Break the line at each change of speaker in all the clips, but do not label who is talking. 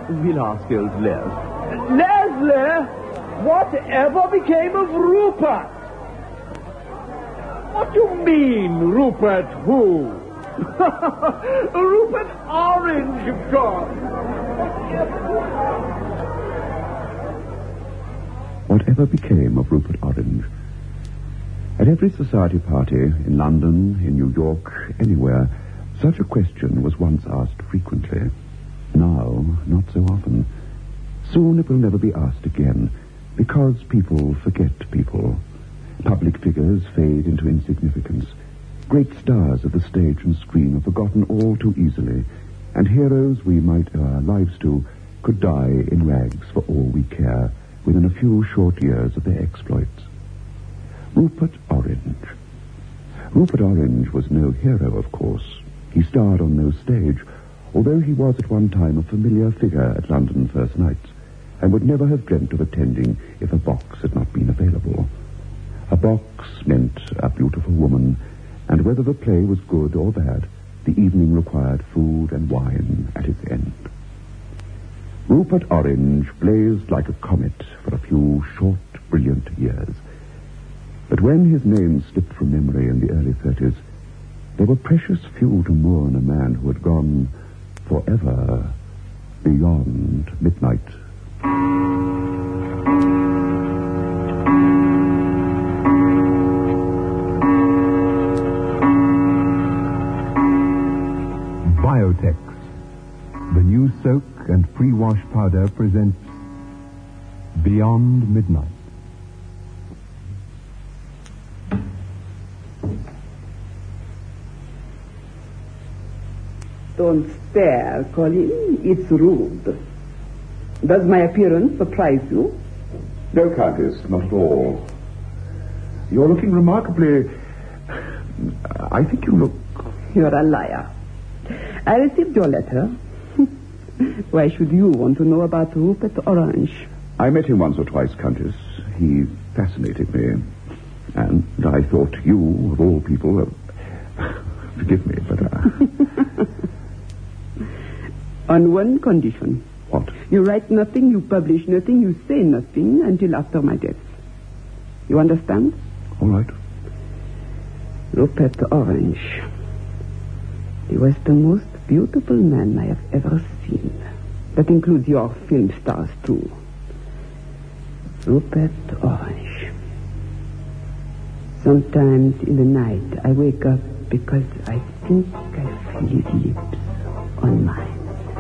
We'll ask old Les.
Leslie, whatever became of Rupert? What do you mean, Rupert who? Rupert Orange, of course.
Whatever became of Rupert Orange? At every society party, in London, in New York, anywhere, such a question was once asked frequently. Now, not so often. Soon it will never be asked again, because people forget people. Public figures fade into insignificance. Great stars of the stage and screen are forgotten all too easily, and heroes we might owe our lives to could die in rags for all we care within a few short years of their exploits. Rupert Orange. Rupert Orange was no hero, of course. He starred on no stage, although he was at one time a familiar figure at London first nights, and would never have dreamt of attending if a box had not been available. A box meant a beautiful woman, and whether the play was good or bad, the evening required food and wine at its end. Rupert Orange blazed like a comet for a few short, brilliant years. But when his name slipped from memory in the early 30s, there were precious few to mourn a man who had gone forever beyond midnight.
Biotex, the new soak and pre-wash powder, presents Beyond Midnight.
Don't stare, Colin. It's rude. Does my appearance surprise you?
No, Countess, not at all. You're looking remarkably... I think you look...
You're a liar. I received your letter. Why should you want to know about Rupert Orange?
I met him once or twice, Countess. He fascinated me. And I thought you, of all people... forgive me, but...
On one condition.
What?
You write nothing, you publish nothing, you say nothing until after my death. You understand?
All right.
Rupert Orange. He was the most beautiful man I have ever seen. That includes your film stars, too. Rupert Orange. Sometimes in the night I wake up because I think I feel his lips on mine.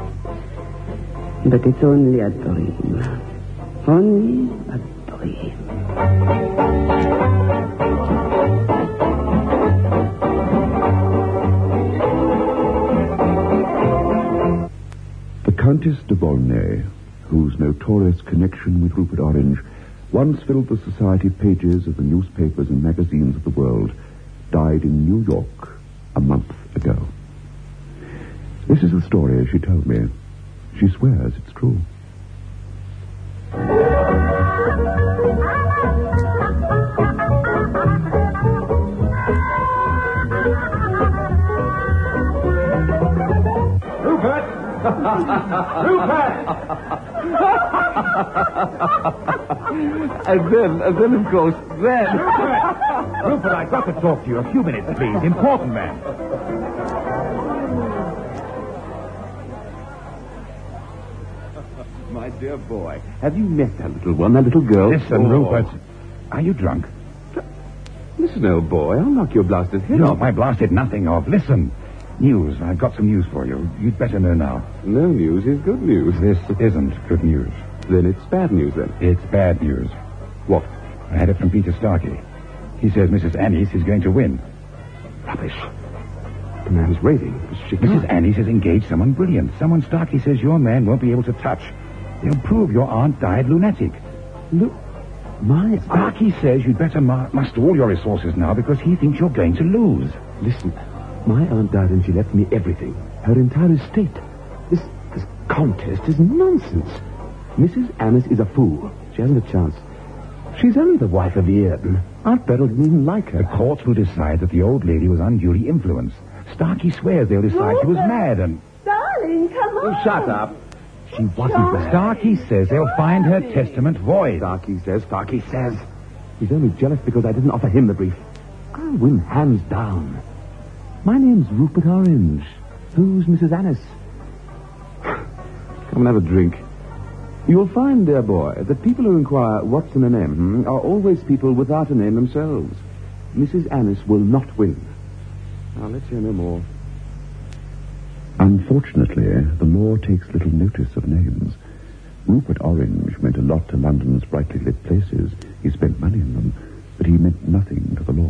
But it's only a dream. Only a dream.
The Countess de Volnay, whose notorious connection with Rupert Orange once filled the society pages of the newspapers and magazines of the world, died in New York a month ago. This is the story as she told me. She swears it's true.
Rupert! Rupert!
And then, of course, then...
Rupert, I've got to talk to you. A few minutes, please. Important, man.
My dear boy, have you met that little one, that little girl?
Listen, Rupert. Are you drunk?
Listen, old boy, I'll knock your blasted head
No,
off.
I blasted nothing off. Listen. News. I've got some news for you. You'd better know now.
No news is good news.
This isn't good news.
Then it's bad news, then.
It's bad news.
What?
I had it from Peter Starkey. He says Mrs. Annis is going to win.
Rubbish. The man's raving.
Mrs. Annis has engaged someone brilliant. Someone Starkey says your man won't be able to touch. They'll prove your aunt died lunatic.
Look, my...
Starkey says you'd better muster all your resources now because he thinks you're going to lose.
Listen, my aunt died and she left me everything. Her entire estate. This contest is nonsense. Mrs. Annis is a fool. She hasn't a chance. She's only the wife of Eardon. Aunt Beryl didn't even like her.
The courts will decide that the old lady was unduly influenced. Starkey swears they'll decide she was mad and...
Darling, come on.
Oh, shut up. She wasn't there.
Starkey says they'll find her testament void.
Starkey says. He's only jealous because I didn't offer him the brief. I'll win hands down. My name's Rupert Orange. Who's Mrs. Annis? Come and have a drink. You'll find, dear boy, that people who inquire what's in a name are always people without a name themselves. Mrs. Annis will not win. I'll let you know more.
Unfortunately, the law takes little notice of names. Rupert Orange meant a lot to London's brightly lit places. He spent money in them, but he meant nothing to the law.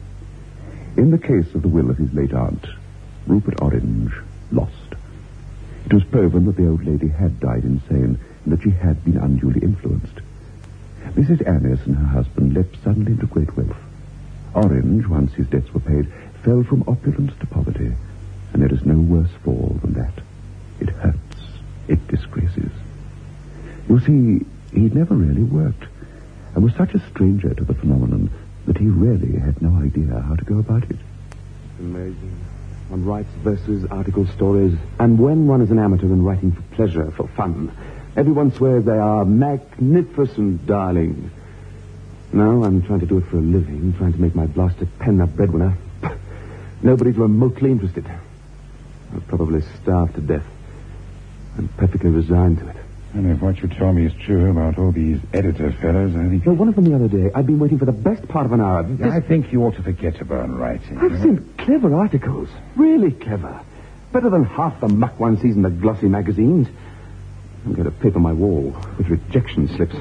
In the case of the will of his late aunt, Rupert Orange lost. It was proven that the old lady had died insane and that she had been unduly influenced. Mrs. Annis and her husband leapt suddenly into great wealth. Orange, once his debts were paid, fell from opulence to poverty, and there is no worse fall than that. It hurts. It disgraces. You see, he'd never really worked, and was such a stranger to the phenomenon that he really had no idea how to go about it.
Amazing. One writes verses, articles, stories, and when one is an amateur and writing for pleasure, for fun, everyone swears they are magnificent, darling. Now I'm trying to do it for a living, trying to make my blasted pen a breadwinner. Nobody's remotely interested. I'll probably starve to death. I'm perfectly resigned to it.
And if what you told me is true about all these editor fellows, I think...
Well, one of them the other day, I'd been waiting for the best part of an hour.
I think you ought to forget about writing.
I've seen clever articles. Really clever. Better than half the muck one sees in the glossy magazines. I'm going to paper my wall with rejection slips.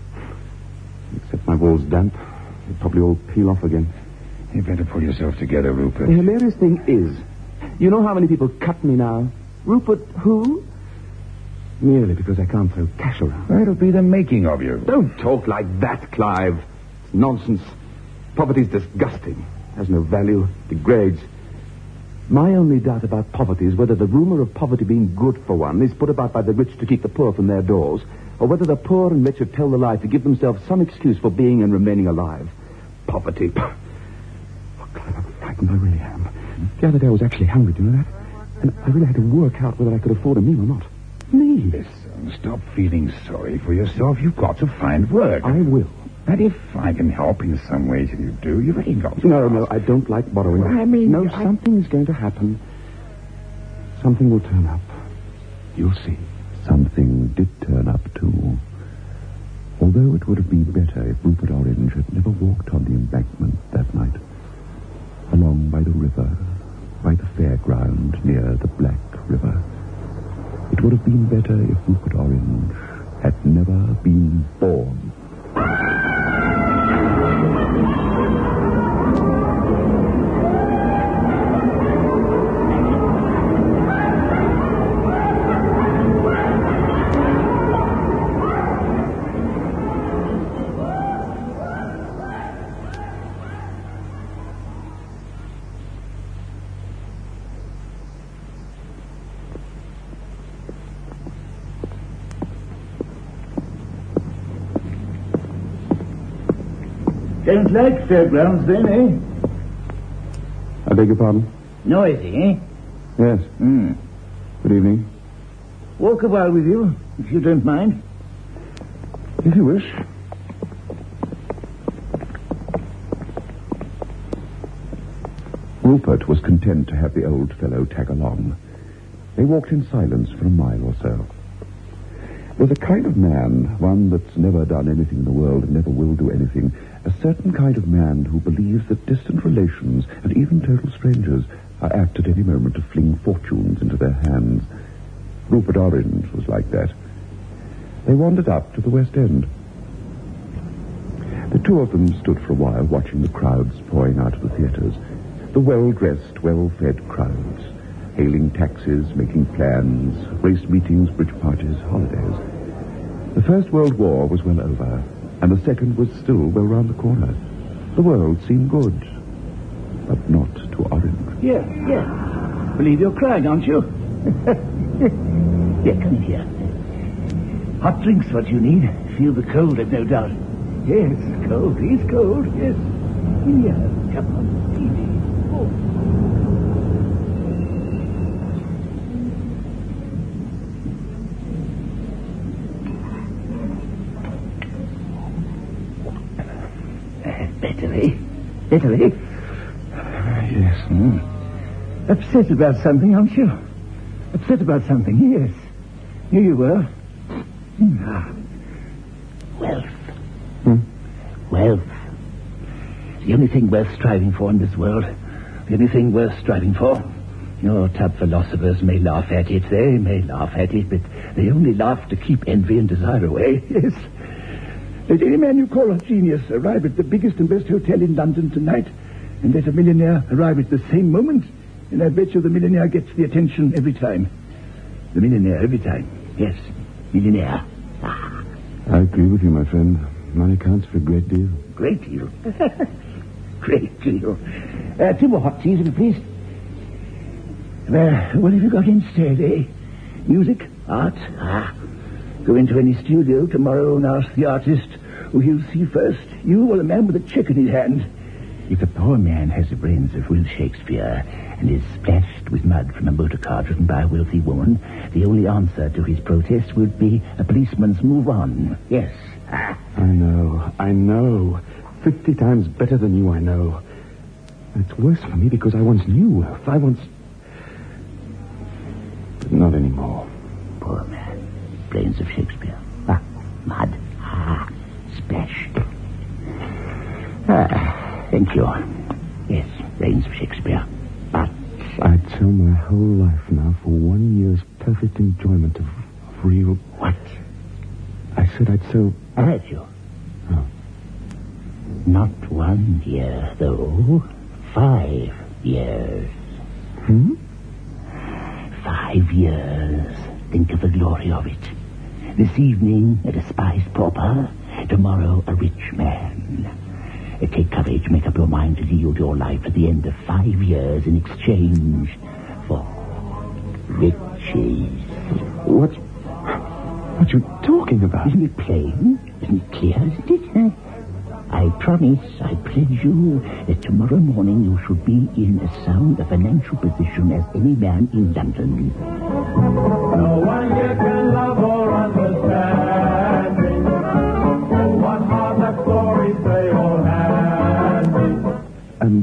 Except my wall's damp. It'll probably all peel off again.
You better pull yourself together, Rupert.
The hilarious thing is, you know how many people cut me now? Rupert who? Merely because I can't throw cash around.
Well, it'll be the making of you.
Don't talk like that, Clive. It's nonsense. Poverty's disgusting. Has no value. Degrades. My only doubt about poverty is whether the rumor of poverty being good for one is put about by the rich to keep the poor from their doors, or whether the poor and rich have tell the lie to give themselves some excuse for being and remaining alive. Poverty. Oh, Clive, I'm frightened. I really am. The other day I was actually hungry, do you know that? And I really had to work out whether I could afford a meal or not. Me?
Listen, stop feeling sorry for yourself. You've got to find work.
I will.
And if I can help in some way till you do, you've already got to.
No, I don't like borrowing.
Well, I mean...
No, something's going to happen. Something will turn up. You'll see.
Something did turn up, too. Although it would have been better if Rupert Orange had never walked on the embankment that night. Along by the river, by the fairground near the Black River. It would have been better if Rupert Orange had never been born.
Don't like fairgrounds then, eh?
I beg your pardon?
Noisy, eh?
Yes. Good evening.
Walk a while with you, if you don't mind.
If you wish.
Rupert was content to have the old fellow tag along. They walked in silence for a mile or so. There's a kind of man, one that's never done anything in the world and never will do anything, a certain kind of man who believes that distant relations and even total strangers are apt at any moment to fling fortunes into their hands. Rupert Orange was like that. They wandered up to the West End. The two of them stood for a while watching the crowds pouring out of the theatres. The well-dressed, well-fed crowds, hailing taxis, making plans, race meetings, bridge parties, holidays. The First World War was well over, and the Second was still well round the corner. The world seemed good, but not to Orange.
Yes. Believe you're crying, aren't you? Here, come in here. Hot drink's what you need. Feel the cold, I've no doubt. Yes, cold. He's cold, yes. Here, come on, easy. Oh. Better, eh? Better, eh?
Yes.
Upset about something, aren't you? Upset about something, yes. Here you were. Wealth. Wealth. The only thing worth striving for in this world. The only thing worth striving for. Your tub philosophers may laugh at it. They may laugh at it, but they only laugh to keep envy and desire away. Yes. Let any man you call a genius arrive at the biggest and best hotel in London tonight, and let a millionaire arrive at the same moment, and I bet you the millionaire gets the attention every time. The millionaire every time. Yes, millionaire.
I agree with you, my friend. Money counts for a great deal.
Great deal. Great deal. 2 more hot teas, if you please. Well, what have you got instead, eh? Music? Art? Go into any studio tomorrow and ask the artist who he'll see first, you or the man with a check in his hand. If a poor man has the brains of Will Shakespeare and is splashed with mud from a motor car driven by a wealthy woman, the only answer to his protest would be a policeman's move on. Yes.
I know. 50 times better than you, I know. It's worse for me because I once knew wealth. But not anymore.
Poor man. Brains of Shakespeare. Mud. Splashed. Thank you. Yes, brains of Shakespeare. But
I'd sell my whole life now for 1 year's perfect enjoyment of real...
What?
I said I'd sell...
I heard you.
Oh.
Not 1 year, though. 5 years. 5 years. Think of the glory of it. This evening, a despised pauper. Tomorrow, a rich man. Take courage. Make up your mind to yield your life at the end of 5 years in exchange for riches.
What are you talking about?
Isn't it plain? Isn't it clear? Isn't it? I promise, I pledge you that tomorrow morning you should be in as sound a financial position as any man in London.
No one here can love or understand me. What are the stories they all had me?
And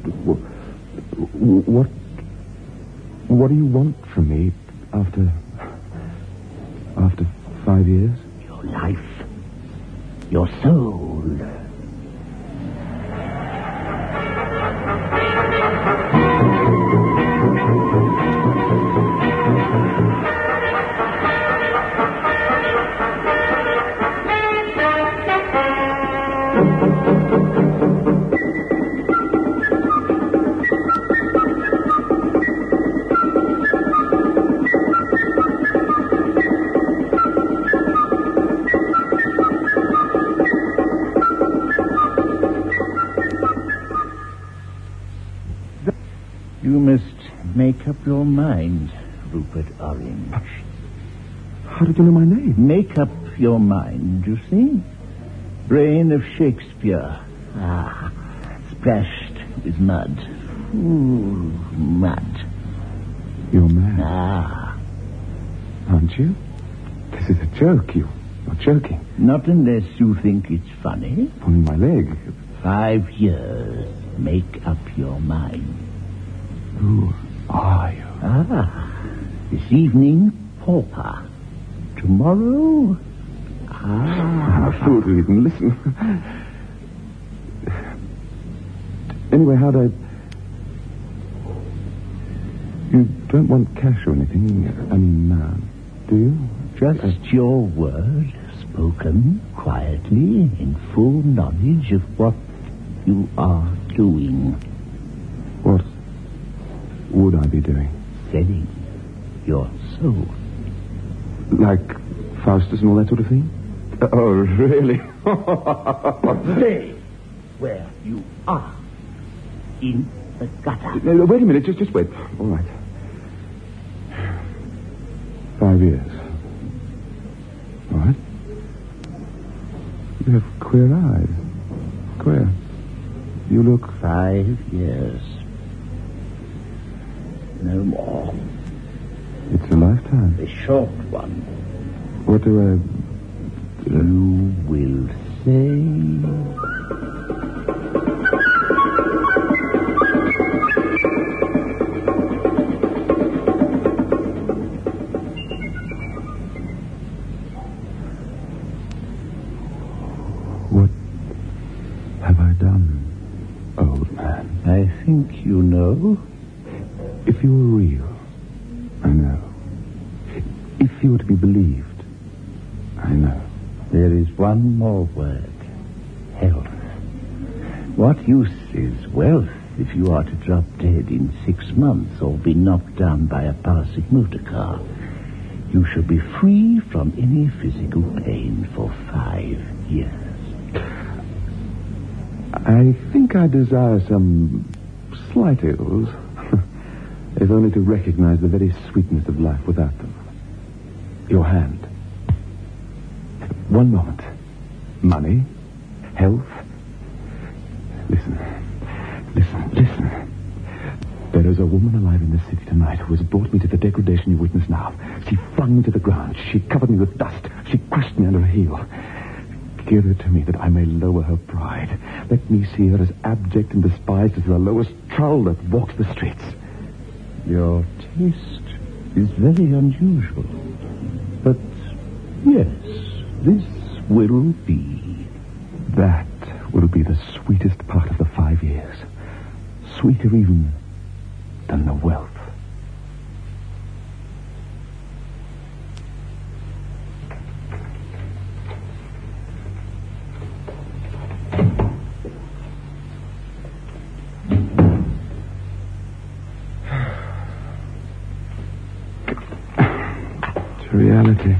what do you want from me after 5 years?
Your life. Your soul. You must make up your mind, Rupert Orange.
How did you know my name?
Make up your mind, you see? Brain of Shakespeare. Splashed with mud. Ooh, mud.
You're mad. Aren't you? This is a joke. You're not joking.
Not unless you think it's funny.
Pulling my leg.
5 years. Make up your mind.
Who are you?
This evening, pauper. Tomorrow...
I'm a fool to even listen. Anyway, how'd I... You don't want cash or anything? I mean, do you?
Just your word, spoken quietly, in full knowledge of what you are doing.
What would I be doing?
Selling your soul.
Like Faustus and all that sort of thing? Oh, really?
Stay where you are. In the gutter.
No, wait a minute. Just wait. All right. 5 years. All right. You have queer eyes. Queer. You look...
5 years. No more.
It's a lifetime.
A short one.
What do I...
You will say...
What have I done, old man?
I think you know.
If you were real, I know. If you were to be believed, I know.
There is one more word. Health. What use is wealth if you are to drop dead in 6 months or be knocked down by a passing motor car? You shall be free from any physical pain for 5 years.
I think I desire some slight ills, if only to recognize the very sweetness of life without them. Your hand. One moment. Money. Health. Listen. There is a woman alive in this city tonight who has brought me to the degradation you witness now. She flung me to the ground. She covered me with dust. She crushed me under her heel. Give her to me that I may lower her pride. Let me see her as abject and despised as the lowest trull that walks the streets.
Your taste is very unusual. But, yes, this will be.
That will be the sweetest part of the 5 years. Sweeter even than the wealth. To reality.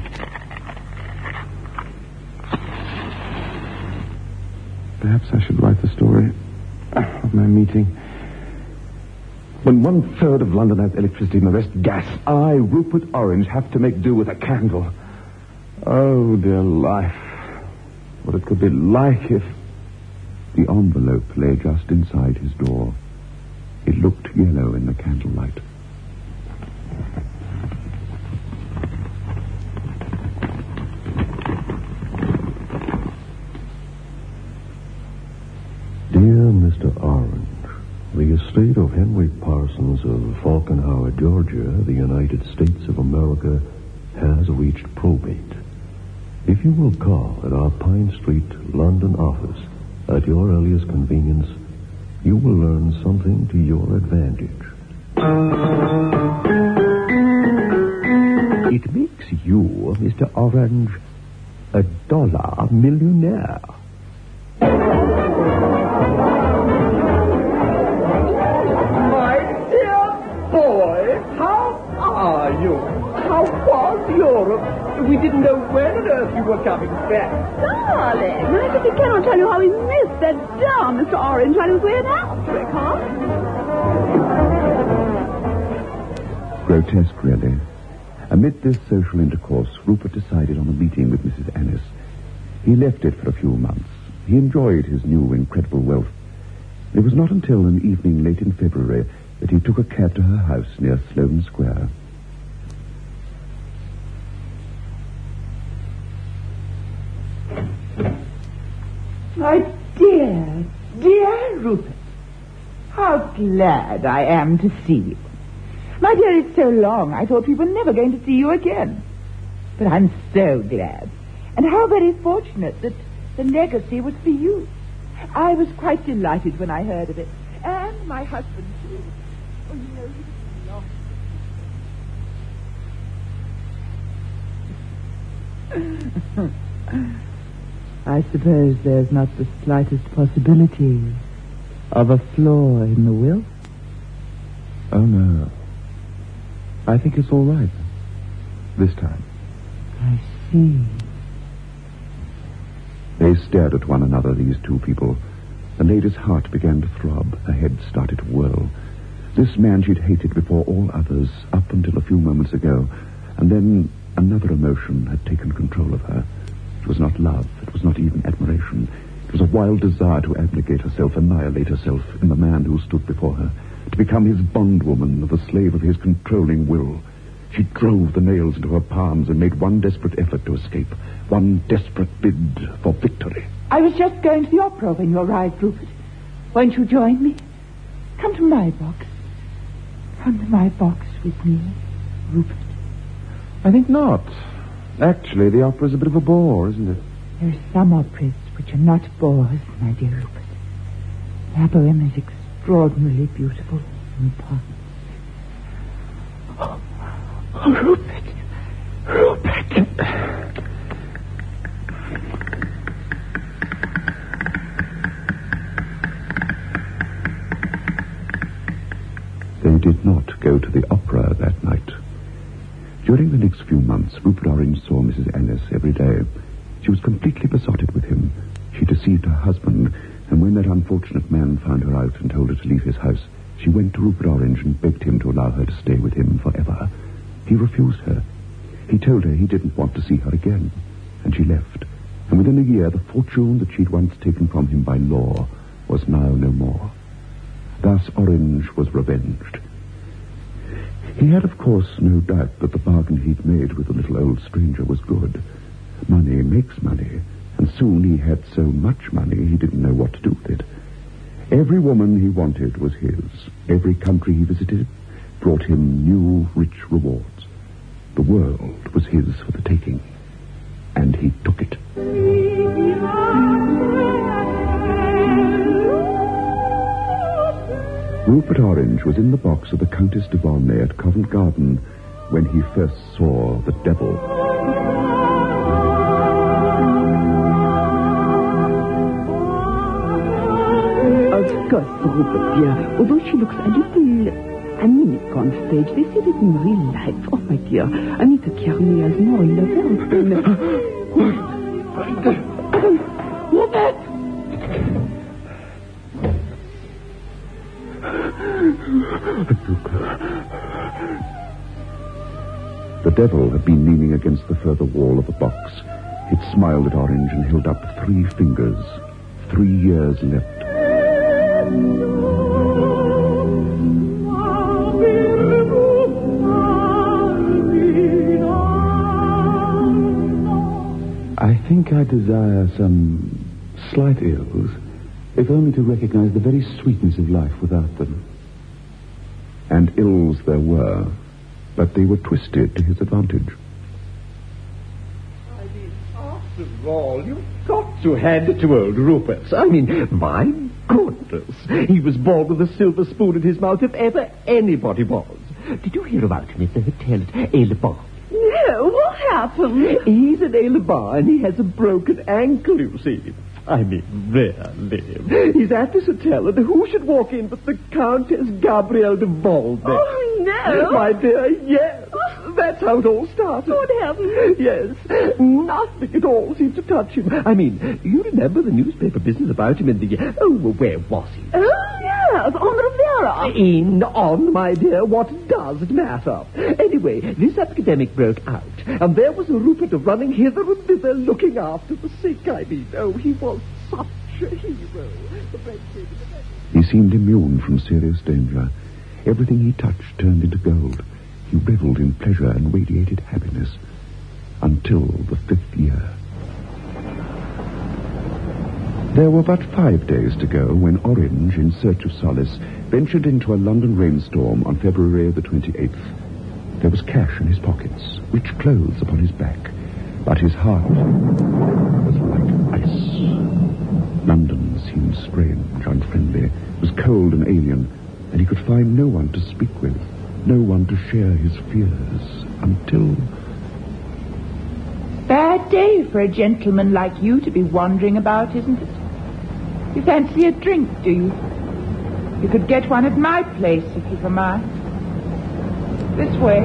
Perhaps I should write the story of my meeting. When 1/3 of London has electricity and the rest gas, I, Rupert Orange, have to make do with a candle. Oh, dear life. What it could be like if...
The envelope lay just inside his door. It looked yellow in the candlelight.
Dear Mr. Orange, the estate of Henry Parsons of Falkenhauer, Georgia, the United States of America, has reached probate. If you will call at our Pine Street, London office at your earliest convenience, you will learn something to your advantage.
It makes you, Mr. Orange, a dollar millionaire.
We didn't know when on earth you were coming back.
Darling, I simply cannot tell you how we missed that darn Mr. Orange when he was way in Alfric, huh?
Grotesque, really. Amid this social intercourse, Rupert decided on a meeting with Mrs. Annis. He left it for a few months. He enjoyed his new incredible wealth. It was not until an evening late in February that he took a cab to her house near Sloane Square.
My dear Rupert, how glad I am to see you. My dear, it's so long, I thought we were never going to see you again. But I'm so glad. And how very fortunate that the legacy was for you. I was quite delighted when I heard of it. And my husband, too. Oh, you know, he was long. I suppose there's not the slightest possibility of a flaw in the will?
Oh, no. I think it's all right. This time.
I see.
They stared at one another, these two people. The lady's heart began to throb. Her head started to whirl. This man she'd hated before all others, up until a few moments ago. And then another emotion had taken control of her. It was not love. It was not even admiration. It was a wild desire to abnegate herself, annihilate herself in the man who stood before her, to become his bondwoman, the slave of his controlling will. She drove the nails into her palms and made one desperate effort to escape, one desperate bid for victory.
I was just going to the opera when you arrived, Rupert. Won't you join me? Come to my box. Come to my box with me, Rupert.
I think not. Actually, the opera's a bit of a bore, isn't it?
There are some operas But you're not bored, my dear Rupert. La Bohème is extraordinarily beautiful and fun. Oh, Rupert! Rupert!
They did not go to the opera that night. During the next few months, Rupert Orange saw Mrs. Ennis every day. She was completely besotted with him. She deceived her husband, and when that unfortunate man found her out and told her to leave his house, she went to Rupert Orange and begged him to allow her to stay with him forever. He refused her. He told her he didn't want to see her again, and she left. And within a year, the fortune that she'd once taken from him by law was now no more. Thus Orange was revenged. He had, of course, no doubt that the bargain he'd made with the little old stranger was good. Money makes money, and soon he had so much money he didn't know what to do with it. Every woman he wanted was his. Every country he visited brought him new, rich rewards. The world was his for the taking, and he took it. Rupert Orange was in the box of the Countess de Volnay at Covent Garden when he first saw the devil.
Of course, Rupert, dear. Although she looks a little anemic on stage, they say that in real life, oh, my dear, Anita Kearney has more lovers than... Rupert!
The devil had been leaning against the further wall of the box. It smiled at Orange and held up 3 fingers. 3 years left.
I think I desire some slight ills, if only to recognize the very sweetness of life without them.
And ills there were, but they were twisted to his advantage.
I mean, after all, you've got to hand it to old Rupert. I mean, my goodness. He was born with a silver spoon in his mouth, if ever anybody was. Did you hear about him at the hotel at Aix-les-Bains?
No, what happened?
He's at Aix-les-Bains, and he has a broken ankle, you see. I mean, really. He's at this hotel, and who should walk in but the Countess Gabrielle de Volnay?
Oh, no.
My dear, yes. That's how it all started.
Good heavens.
Yes. Nothing at all seemed to touch him. I mean, you remember the newspaper business about him in the... Oh, where was he?
Oh, yes, on Rivera.
On, my dear. What does it matter? Anyway, this epidemic broke out, and there was a Rupert running hither and thither looking after the sick. I mean, oh, he was such a hero.
He seemed immune from serious danger. Everything he touched turned into gold. He reveled in pleasure and radiated happiness until the 5th year. There were but 5 days to go when Orange, in search of solace, ventured into a London rainstorm on February the 28th. There was cash in his pockets, rich clothes upon his back, but his heart was like ice. London seemed strange, unfriendly, was cold and alien, and he could find no one to speak with, no one to share his fears, until...
Bad day for a gentleman like you to be wandering about, isn't it? You fancy a drink, do you? You could get one at my place if you were mine. This way.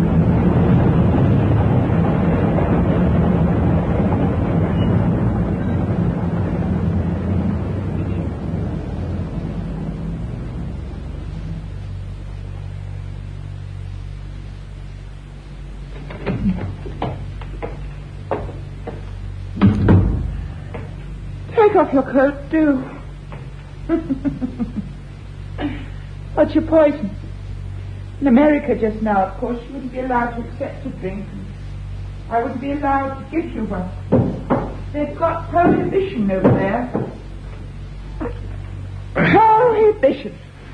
Take off your coat, do. What's your poison? In America just now, of course, you wouldn't be allowed to accept a drink. I wouldn't be allowed to give you one. They've got prohibition over there. Prohibition.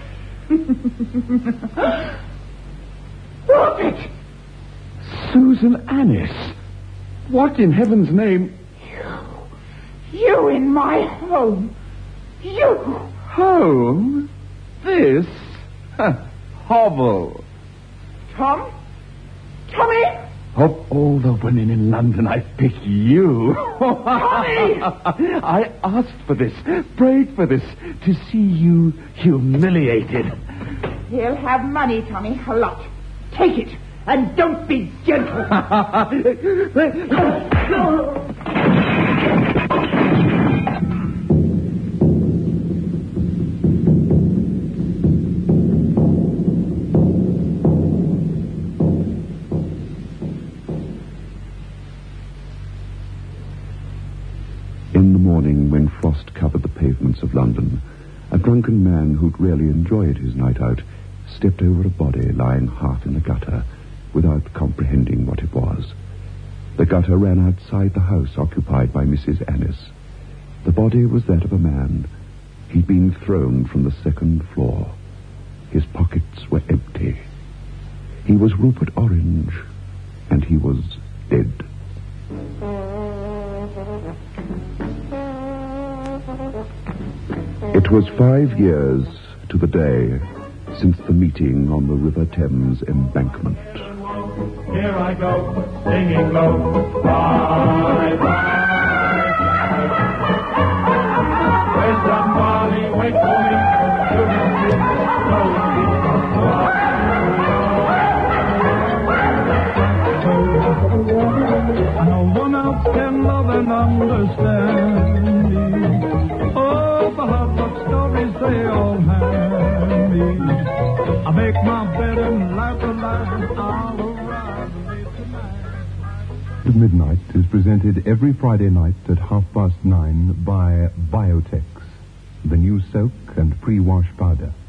Rupert!
Susan Annis. What in heaven's name...
You in my home. You.
Home? This? Hovel.
Tom? Tommy?
Of all the women in London, I pick you.
Tommy!
I asked for this, prayed for this, to see you humiliated.
He'll have money, Tommy, a lot. Take it, and don't be gentle.
In the morning, when frost covered the pavements of London, a drunken man who'd really enjoyed his night out stepped over a body lying half in the gutter without comprehending what it was. The gutter ran outside the house occupied by Mrs. Annis. The body was that of a man. He'd been thrown from the second floor. His pockets were empty. He was Rupert Orange, and he was dead. It was 5 years to the day since the meeting on the River Thames embankment.
Here I go, singing low. Bye, bye. When somebody wait for me, no one else can love and understand me. Oh, the heartbreak stories they all have me. I make my bed and laugh and laugh. I'll arrive late tonight.
Midnight is presented every Friday night at 9:30 by Biotex, the new soak and pre-wash powder.